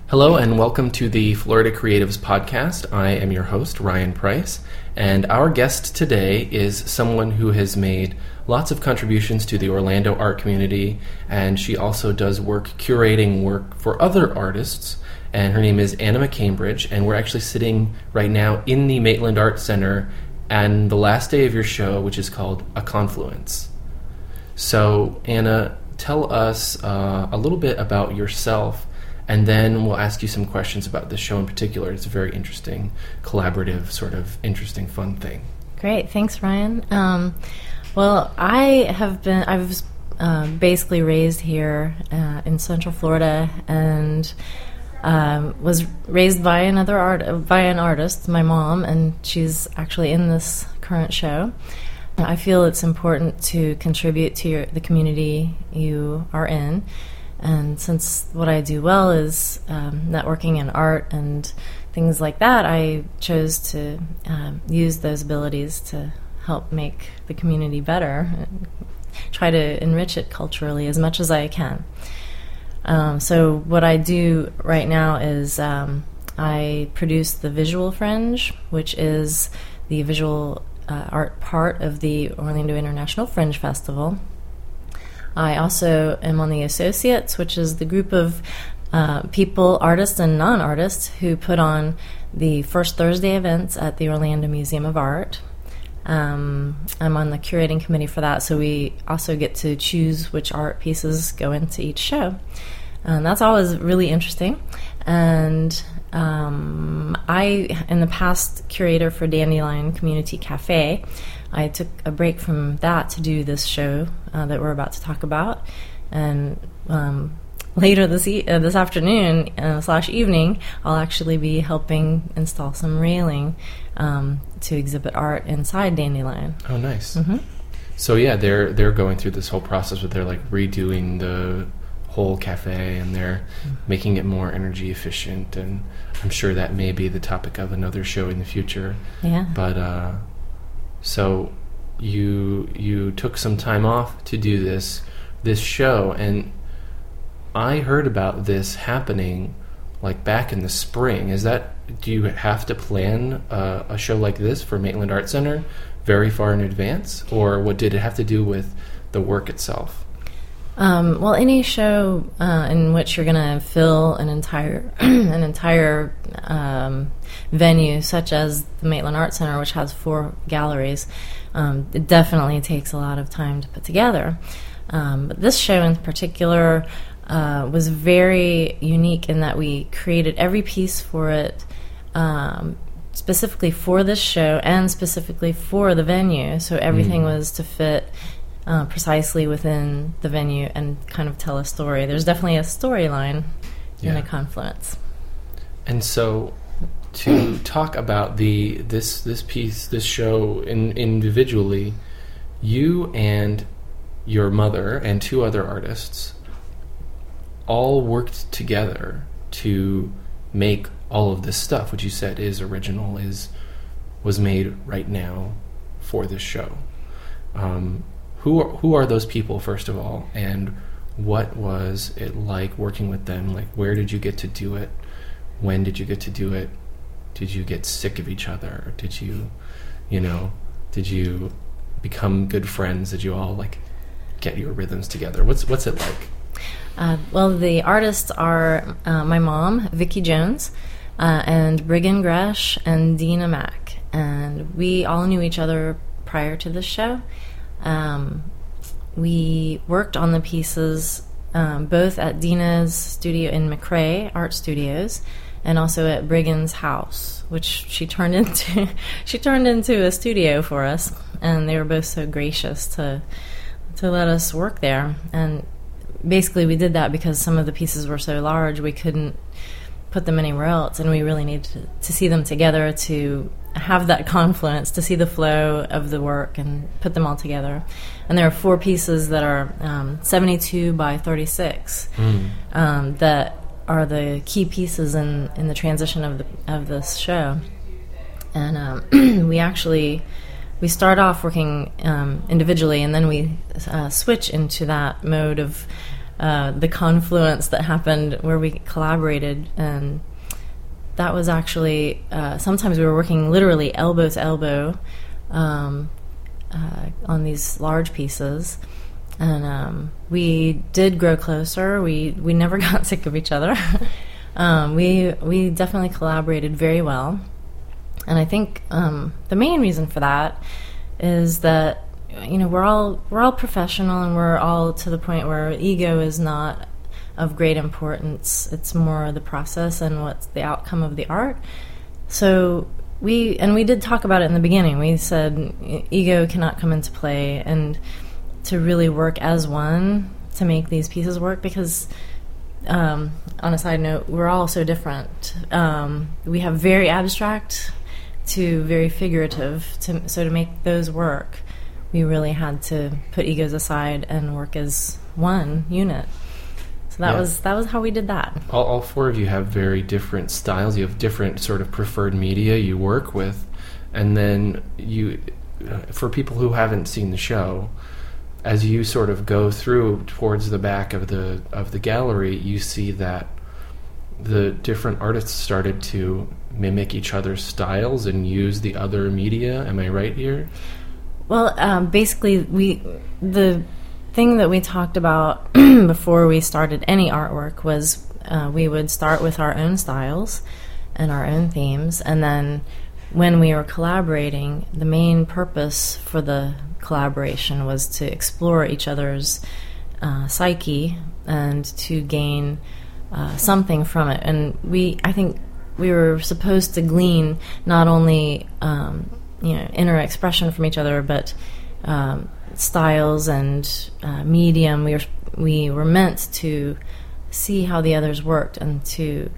Hello and welcome to the Florida Creatives Podcast. I am your host, Ryan Price, and our guest today is someone who has made lots of contributions to the Orlando art community, and she also does curating work for other artists, and her name is Anna McCambridge, and we're actually sitting right now in the Maitland Art Center and the last day of your show, which is called A Confluence. So, Anna, tell us a little bit about yourself, and then we'll ask you some questions about this show in particular. It's a very interesting, collaborative, sort of interesting, fun thing. Great, thanks, Ryan. Well, I was basically raised here in Central Florida, and was raised by an artist, my mom, and she's actually in this current show. I feel it's important to contribute to the community you are in. And since what I do well is networking and art and things like that, I chose to use those abilities to help make the community better and try to enrich it culturally as much as I can. So what I do right now is I produce the Visual Fringe, which is the visual art part of the Orlando International Fringe Festival. I also am on the Associates, which is the group of people, artists and non-artists, who put on the First Thursday events at the Orlando Museum of Art. I'm on the curating committee for that, so we also get to choose which art pieces go into each show. And that's always really interesting. And I, in the past, curator for Dandelion Community Cafe. I took a break from that to do this show that we're about to talk about. And later this afternoon / evening, I'll actually be helping install some railing to exhibit art inside Dandelion. Oh, nice. Mm-hmm. So yeah, they're going through this whole process where they're like redoing the whole cafe, and they're making it more energy efficient, and I'm sure that may be the topic of another show in the future. Yeah. But so you took some time off to do this show, and I heard about this happening like back in the spring. Do you have to plan a show like this for Maitland Art Center very far in advance, or what did it have to do with the work itself? Well, any show in which you're going to fill an entire venue, such as the Maitland Art Center, which has 4 galleries, it definitely takes a lot of time to put together. But this show in particular was very unique in that we created every piece for it specifically for this show and specifically for the venue. So everything was to fit precisely within the venue and kind of tell a story. There's definitely a storyline in A Confluence. And so to talk about this show individually, you and your mother and 2 other artists all worked together to make all of this stuff, which you said is original, was made right now for this show. Who are those people, first of all, and what was it like working with them? Like, where did you get to do it? When did you get to do it? Did you get sick of each other? Did you become good friends? Did you all like get your rhythms together? What's it like? Well, the artists are my mom, Vicki Jones, and Brigham Gresh and Dina Mack, and we all knew each other prior to this show. We worked on the pieces both at Dina's studio in McRae Art Studios and also at Brigham's house, which she turned into a studio for us, and they were both so gracious to let us work there. And basically we did that because some of the pieces were so large we couldn't put them anywhere else, and we really needed to see them together to have that confluence, to see the flow of the work and put them all together. And there are 4 pieces that are 72 by 36 that are the key pieces in the transition of this show. And we start off working individually, and then we switch into that mode of the confluence that happened where we collaborated. And that was actually, sometimes we were working literally elbow to elbow on these large pieces. And we did grow closer. We never got sick of each other. We definitely collaborated very well. And I think the main reason for that is that, we're all professional, and we're all to the point where ego is not of great importance. It's more the process and what's the outcome of the art. So we did talk about it in the beginning. We said ego cannot come into play, and to really work as one to make these pieces work, because on a side note, we're all so different. We have very abstract to very figurative. So to make those work, we really had to put egos aside and work as one unit. So that was how we did that. All four of you have very different styles. You have different sort of preferred media you work with, and then you, for people who haven't seen the show, as you sort of go through towards the back of the gallery, you see that the different artists started to mimic each other's styles and use the other media. Am I right here? Well, basically, the thing that we talked about before we started any artwork was we would start with our own styles and our own themes, and then when we were collaborating, the main purpose for the collaboration was to explore each other's psyche and to gain something from it. And I think we were supposed to glean not only inner expression from each other, but styles and medium. We were meant to see how the others worked and to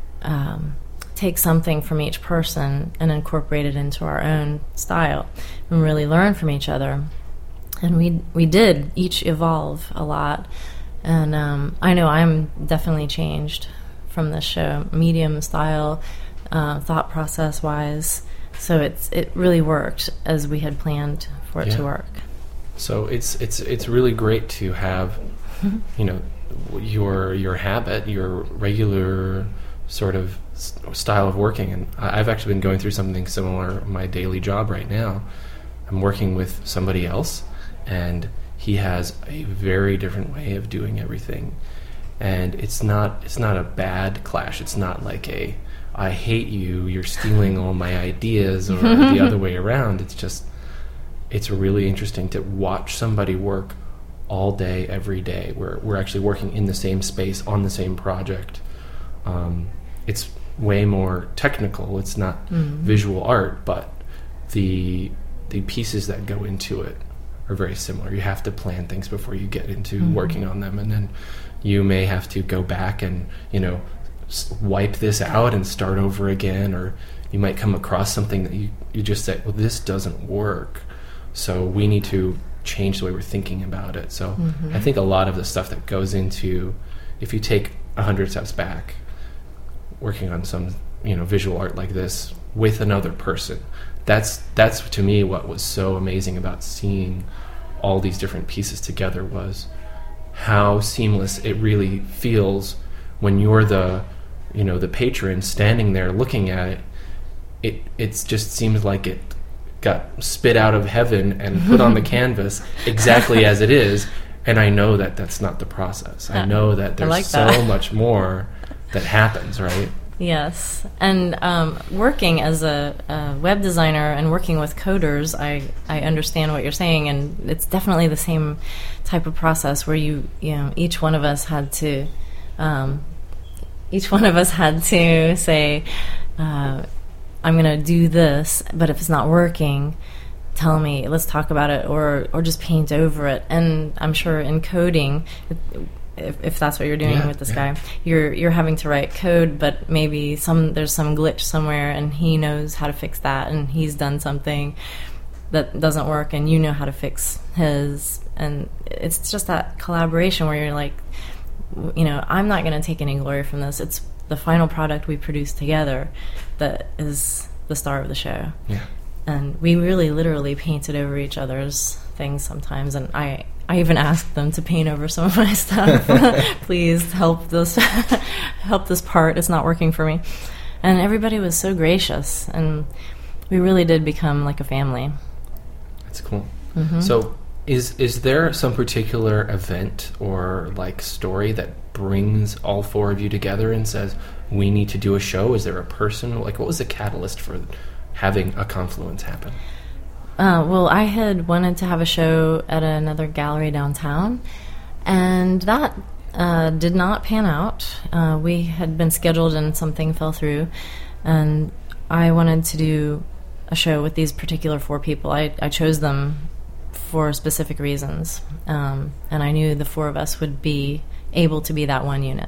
take something from each person and incorporate it into our own style and really learn from each other. And we did each evolve a lot. And I know I'm definitely changed from this show, medium, style, thought process wise. So it really worked as we had planned for it to work. So it's really great to have, your habit, your regular sort of style of working. And I've actually been going through something similar in my daily job right now. I'm working with somebody else, and he has a very different way of doing everything. And it's not a bad clash. It's not like I hate you, you're stealing all my ideas, or the other way around. It's really interesting to watch somebody work all day, every day. We're actually working in the same space on the same project. It's way more technical. It's not visual art, but the pieces that go into it are very similar. You have to plan things before you get into working on them, and then you may have to go back and wipe this out and start over again, or you might come across something that you just say, well, this doesn't work, so we need to change the way we're thinking about it. So I think a lot of the stuff that goes into, if you take 100 steps back, working on some visual art like this with another person, that's to me what was so amazing about seeing all these different pieces together, was how seamless it really feels when you're the patron standing there looking at it. It just seems like it got spit out of heaven and put on the canvas exactly as it is. And I know that that's not the process. I know that there's so much more that happens, right? Yes. And working as a web designer and working with coders, I understand what you're saying, and it's definitely the same type of process where each one of us had to say, I'm going to do this, but if it's not working, tell me, let's talk about it, or just paint over it. And I'm sure in coding, if that's what you're doing with this guy, you're having to write code, but maybe there's some glitch somewhere, and he knows how to fix that, and he's done something that doesn't work, and you know how to fix his. And it's just that collaboration where you're like, I'm not going to take any glory from this. It's the final product we produce together that is the star of the show. Yeah. And we really literally painted over each other's things sometimes, and I I even asked them to paint over some of my stuff. Please help this part. It's not working for me. And everybody was so gracious, and we really did become like a family. That's cool. Mm-hmm. So is there some particular event or like story that brings all four of you together and says, we need to do a show? Is there a person? Like, what was the catalyst for having a confluence happen? Well, I had wanted to have a show at another gallery downtown, and that did not pan out. We had been scheduled and something fell through, and I wanted to do a show with these particular four people. I chose them for specific reasons, and I knew the four of us would be able to be that one unit.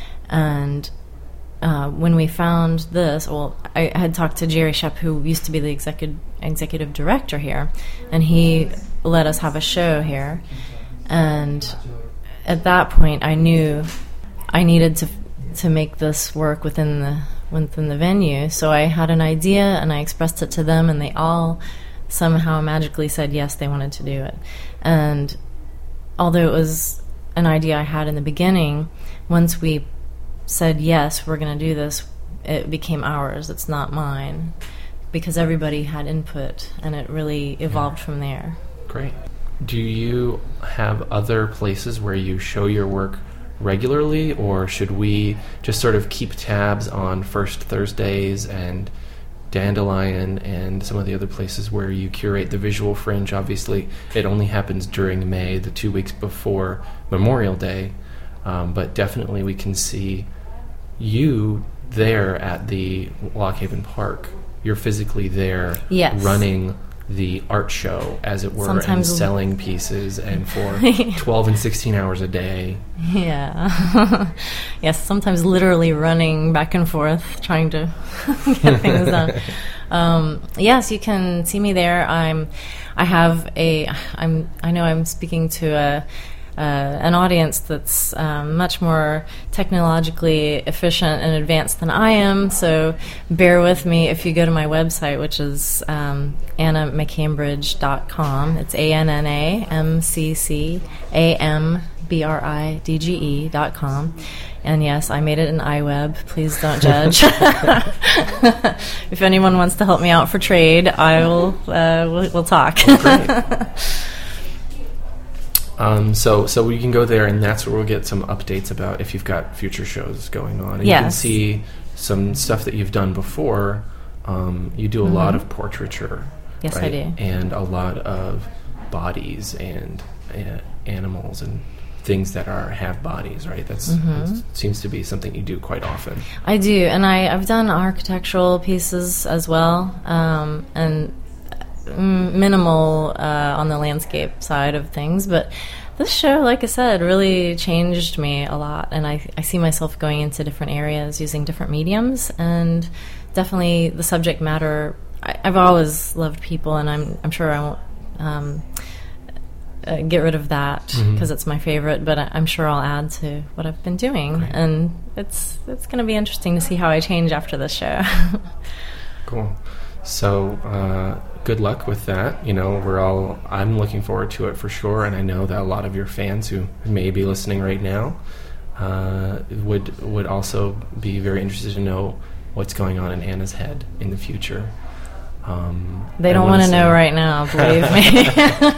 And when we found this, well, I had talked to Jerry Shep, who used to be the executive director here, and he let us have a show here. And at that point, I knew I needed to make this work within the venue. So I had an idea, and I expressed it to them, and they all somehow magically said yes, they wanted to do it. And although it was an idea I had in the beginning, once we said yes, we're going to do this, it became ours. It's not mine, because everybody had input, and it really evolved from there. Great. Do you have other places where you show your work regularly, or should we just sort of keep tabs on First Thursdays and Dandelion and some of the other places where you curate the visual fringe? Obviously, it only happens during May, the 2 weeks before Memorial Day, but definitely we can see you there at the Lock Haven Park. You're physically there, yes, running the art show, as it were, sometimes and selling pieces, and for 12 and 16 hours a day. Yeah. Yes, sometimes literally running back and forth, trying to get things done. Yes, you can see me there. I know I'm speaking to an audience that's much more technologically efficient and advanced than I am, so bear with me if you go to my website, which is AnnaMcCambridge.com. It's ANNAMCCAMBRIDGE.com. And yes, I made it in iWeb. Please don't judge. If anyone wants to help me out for trade, I will. We'll talk. So we can go there, and that's where we'll get some updates about if you've got future shows going on. And yes, you can see some stuff that you've done before. You do a lot of portraiture. Yes, right? I do. And a lot of bodies and animals and things that have bodies, right? That seems to be something you do quite often. I do, and I've done architectural pieces as well, and minimal on the landscape side of things, but this show, like I said, really changed me a lot, and I see myself going into different areas using different mediums, and definitely the subject matter. I've always loved people, and I'm sure I won't get rid of that because it's my favorite, but I'm sure I'll add to what I've been doing. Great. And it's going to be interesting to see how I change after this show. Cool. So good luck with that. I'm looking forward to it for sure, and I know that a lot of your fans who may be listening right now would also be very interested to know what's going on in Anna's head in the future. They don't want to know right now, believe me.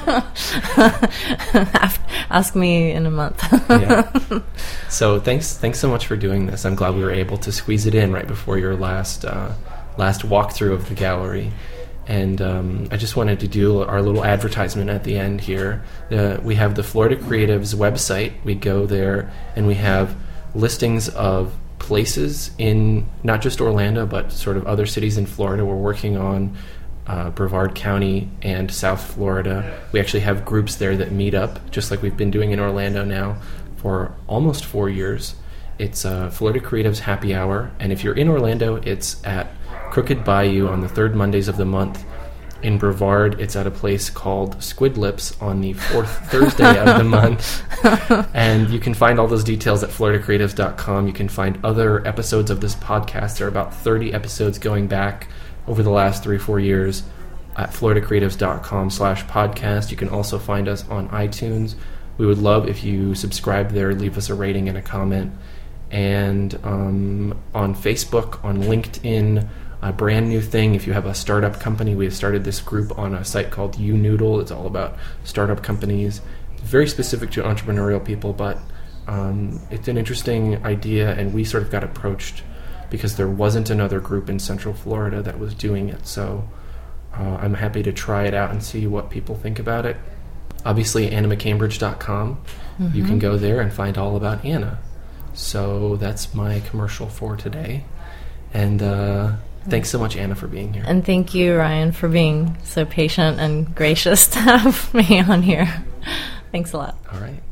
Ask me in a month. Yeah. So thanks so much for doing this. I'm glad we were able to squeeze it in right before your last walkthrough of the gallery. And I just wanted to do our little advertisement at the end here. We have the Florida Creatives website. We go there, and we have listings of places in not just Orlando, but sort of other cities in Florida. We're working on Brevard County and South Florida. We actually have groups there that meet up, just like we've been doing in Orlando now for almost 4 years. It's Florida Creatives Happy Hour, and if you're in Orlando, it's at Crooked Bayou on the third Mondays of the month. In Brevard, it's at a place called Squid Lips on the fourth Thursday of the month. And you can find all those details at floridacreatives.com. You can find other episodes of this podcast. There are about 30 episodes going back over the last 3 or 4 years at floridacreatives.com/podcast. You can also find us on iTunes. We would love if you subscribe there, leave us a rating and a comment. And on Facebook, on LinkedIn, a brand new thing. If you have a startup company, we have started this group on a site called YouNoodle. It's all about startup companies. It's very specific to entrepreneurial people, but it's an interesting idea, and we sort of got approached because there wasn't another group in Central Florida that was doing it. So I'm happy to try it out and see what people think about it. Obviously, AnnaMcCambridge.com. Mm-hmm. You can go there and find all about Anna. So that's my commercial for today. And thanks so much, Anna, for being here. And thank you, Ryan, for being so patient and gracious to have me on here. Thanks a lot. All right.